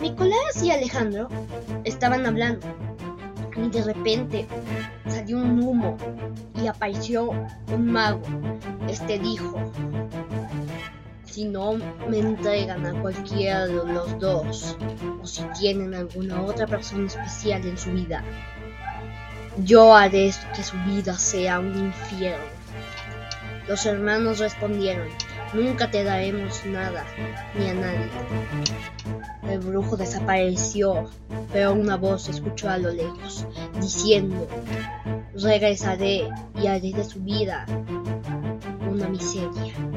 Nicolás y Alejandro estaban hablando y de repente salió un humo y apareció un mago. Este dijo: si no me entregan a cualquiera de los dos, o si tienen alguna otra persona especial en su vida, yo haré que su vida sea un infierno. Los hermanos respondieron: nunca te daremos nada, ni a nadie. El brujo desapareció, pero una voz se escuchó a lo lejos, diciendo: regresaré y haré de su vida una miseria.